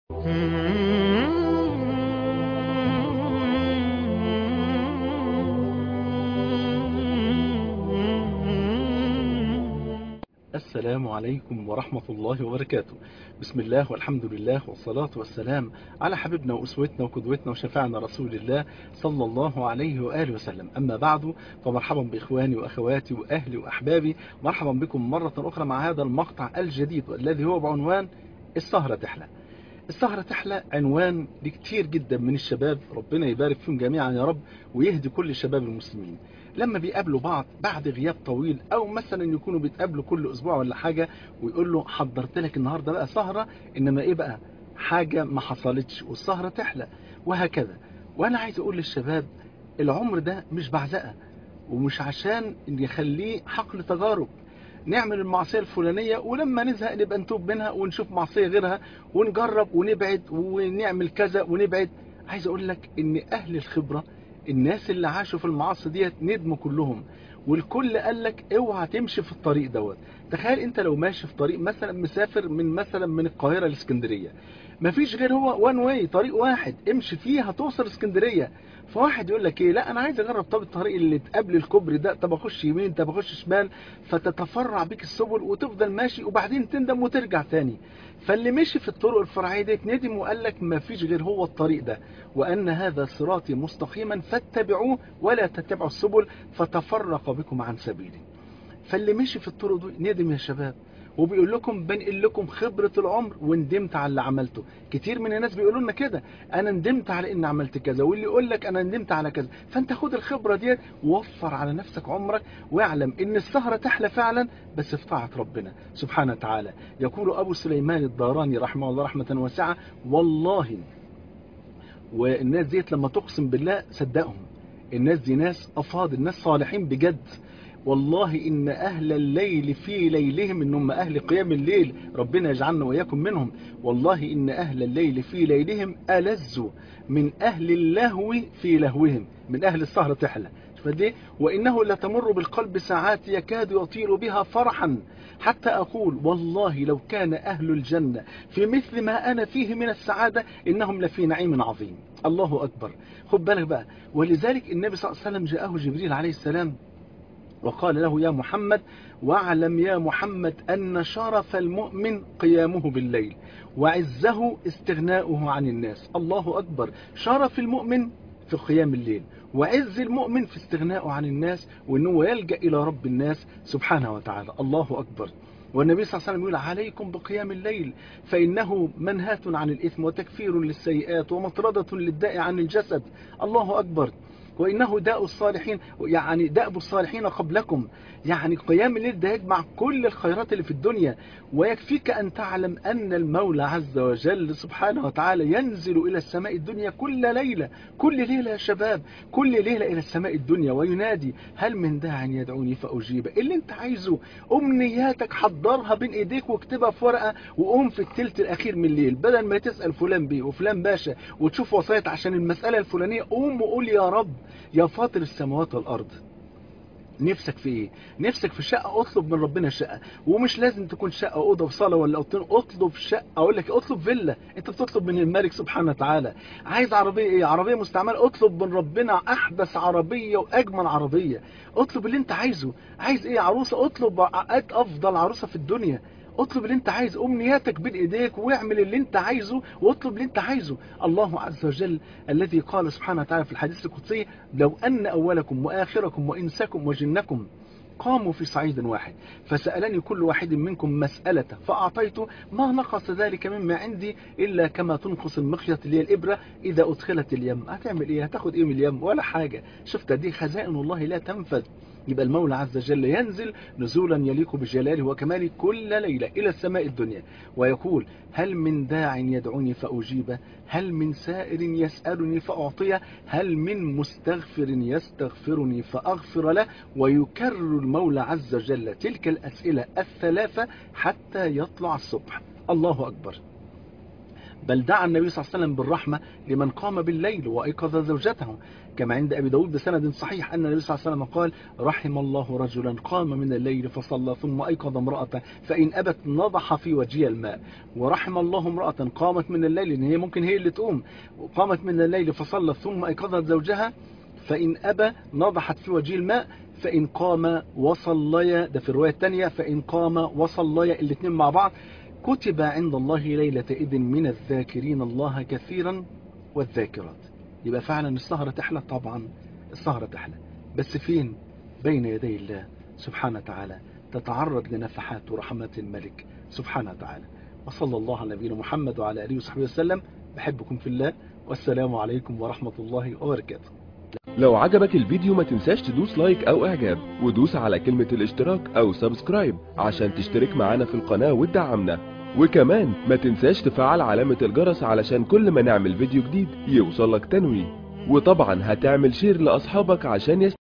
السلام عليكم ورحمة الله وبركاته. بسم الله والحمد لله والصلاة والسلام على حبيبنا وأسوتنا وقدوتنا وشفاعنا رسول الله صلى الله عليه وآله وسلم. أما بعد، فمرحبا بإخواني وأخواتي وأهلي وأحبابي، مرحبا بكم مرة أخرى مع هذا المقطع الجديد والذي هو بعنوان السهرة تحلى. السهرة تحلى عنوان لكتير جدا من الشباب، ربنا يبارك فيهم جميعا يا رب ويهدي كل الشباب المسلمين، لما بيقابلوا بعض بعد غياب طويل او مثلا يكونوا بيتقابلوا كل اسبوع ولا حاجة، ويقول له حضرت لك النهاردة بقى سهرة، انما ايه بقى حاجة ما حصلتش والسهرة تحلى وهكذا. وانا عايز اقول للشباب، العمر ده مش بعزقة، ومش عشان يخليه حقل تجارب نعمل المعصية الفلانية ولما نزهق نبقى نتوب منها ونشوف معصية غيرها ونجرب ونبعد ونعمل كذا ونبعد. عايز اقول لك ان اهل الخبرة، الناس اللي عاشوا في المعاصي ديت ندموا كلهم، والكل قال لك اوعى تمشي في الطريق دوت. تخيل انت لو ماشي في طريق مثلا مسافر من القاهرة لاسكندرية، مفيش غير هو وان واي، طريق واحد امشي فيه هتوصل اسكندرية. فواحد يقول لك ايه، لا انا عايز اجرب، طب الطريق اللي تقابل الكوبري ده، طب اخش يمين طب اخش شمال، فتتفرع بيك السبل وتفضل ماشي وبعدين تندم وترجع تاني. فاللي مشي في الطرق الفرعيه ديت ندم وقال لك مفيش غير هو الطريق ده، وان هذا صراطي مستقيما فاتبعوه ولا تتبعوا السبل فتفرق بكم عن سبيلي. فاللي مشي في الطرق دي ندم يا شباب، وبيقول لكم بنقل لكم خبرة العمر وندمت على اللي عملته. كتير من الناس بيقولوا لنا كده، انا ندمت على ان عملت كذا، واللي يقول لك انا ندمت على كذا. فانت خد الخبرة ديت ووفر على نفسك عمرك، واعلم ان السهرة تحلى فعلا بس في طاعة ربنا سبحانه وتعالى. يقول ابو سليمان الداراني رحمه الله رحمة واسعة، والله والناس ديت لما تقسم بالله صدقهم، الناس دي ناس افاضل، ناس صالحين بجد. والله إن أهل الليل في ليلهم، إن هم أهل قيام الليل، ربنا يجعلنا وإياكم منهم. والله إن أهل الليل في ليلهم ألذ من أهل اللهو في لهوهم، من أهل السهرة تحلى. فدي وإنه لتمر بالقلب ساعات يكاد يطير بها فرحا، حتى أقول والله لو كان أهل الجنة في مثل ما أنا فيه من السعادة إنهم لفي نعيم عظيم. الله أكبر. خد بالك بقى، ولذلك النبي صلى الله عليه وسلم جاءه جبريل عليه السلام وقال له يا محمد، واعلم يا محمد أن شرف المؤمن قيامه بالليل وعزه استغناؤه عن الناس. الله أكبر. شرف المؤمن في قيام الليل، وعز المؤمن في استغناؤه عن الناس، وأنه يلجأ إلى رب الناس سبحانه وتعالى. الله أكبر. والنبي صلى الله عليه وسلم يقول عليكم بقيام الليل فإنه منهاة عن الإثم وتكفير للسيئات ومطردة للداء عن الجسد. الله أكبر. وإنه داء الصالحين، يعني دأب الصالحين قبلكم. يعني قيام الليل ده يجمع كل الخيرات اللي في الدنيا. ويكفيك أن تعلم أن المولى عز وجل سبحانه وتعالى ينزل إلى السماء الدنيا كل ليلة، كل ليلة يا شباب، كل ليلة إلى السماء الدنيا وينادي هل من داع يدعوني فأجيب. اللي انت عايزه، أمنياتك حضرها بين إيديك واكتبها في ورقة، وقوم في الثلث الأخير من الليل بدل ما تسأل فلان بيه وفلان باشا وتشوف وصاية عشان المسألة الفلانية، قوم وقول يا رب يا فاطر السماوات والأرض، نفسك في ايه؟ نفسك في شقة، اطلب من ربنا شقة. ومش لازم تكون شقة اوضه وصاله ولا اوضتين، اطلب شقة، اقول لك اطلب فيلا، انت بتطلب من الملك سبحانه وتعالى. عايز عربية ايه؟ عربية مستعملة، اطلب من ربنا احدث عربية واجمل عربية. اطلب اللي انت عايزه. عايز ايه؟ عروسة، اطلب افضل عروسة في الدنيا. اطلب اللي انت عايزه، امنياتك بين ايديك واعمل اللي انت عايزه واطلب اللي انت عايزه. الله عز وجل الذي قال سبحانه وتعالى في الحديث القدسي لو ان اولكم واخركم وانسكم وجنكم قاموا في صعيد واحد فسألني كل واحد منكم مسألة فأعطيته ما نقص ذلك مما عندي إلا كما تنقص المخيط اللي هي الإبرة إذا أدخلت اليم. هتعمل إيه؟ هتاخد إيه من اليم؟ ولا حاجة. شفت دي خزائن الله لا تنفذ. يبقى المولى عز وجل ينزل نزولا يليق بجلاله وكماله كل ليلة إلى السماء الدنيا ويقول هل من داع يدعوني فأجيبه، هل من سائر يسألني فأعطيه، هل من مستغفر يستغفرني فأغفر له. ويكرر المولى عز وجل تلك الأسئلة الثلاثة حتى يطلع الصبح. الله أكبر. بل دعا النبي صلى الله عليه وسلم بالرحمة لمن قام بالليل وأيقظ زوجته، كما عند أبي داود بسند صحيح أن النبي صلى الله عليه وسلم قال: رحم الله رجلا قام من الليل فصلى ثم أيقظ امرأته فإن أبت نضح في وجهها الماء. ورحم الله امرأة قامت من الليل، إن هي ممكن هي اللي تقوم، وقامت من الليل فصلت ثم أيقظت زوجها فإن أبى نضحت في وجه الماء، فإن قام وصليا، ده في الرواية الثانية، فإن قام وصليا الاثنين مع بعض كتب عند الله ليلة إذن من الذاكرين الله كثيرا والذاكرات. يبقى فعلا السهرة تحلى، طبعا السهرة تحلى، بس فين؟ بين يدي الله سبحانه وتعالى، تتعرض لنفحات ورحمات الملك سبحانه وتعالى. وصلى الله على نبينا محمد وعلى آله وصحبه وسلم. بحبكم في الله، والسلام عليكم ورحمة الله وبركاته. لو عجبك الفيديو ما تنساش تدوس لايك او اعجاب، ودوس على كلمة الاشتراك او سبسكرايب عشان تشترك معانا في القناة وتدعمنا، وكمان ما تنساش تفعل علامة الجرس علشان كل ما نعمل فيديو جديد يوصلك تنويه، وطبعا هتعمل شير لاصحابك عشان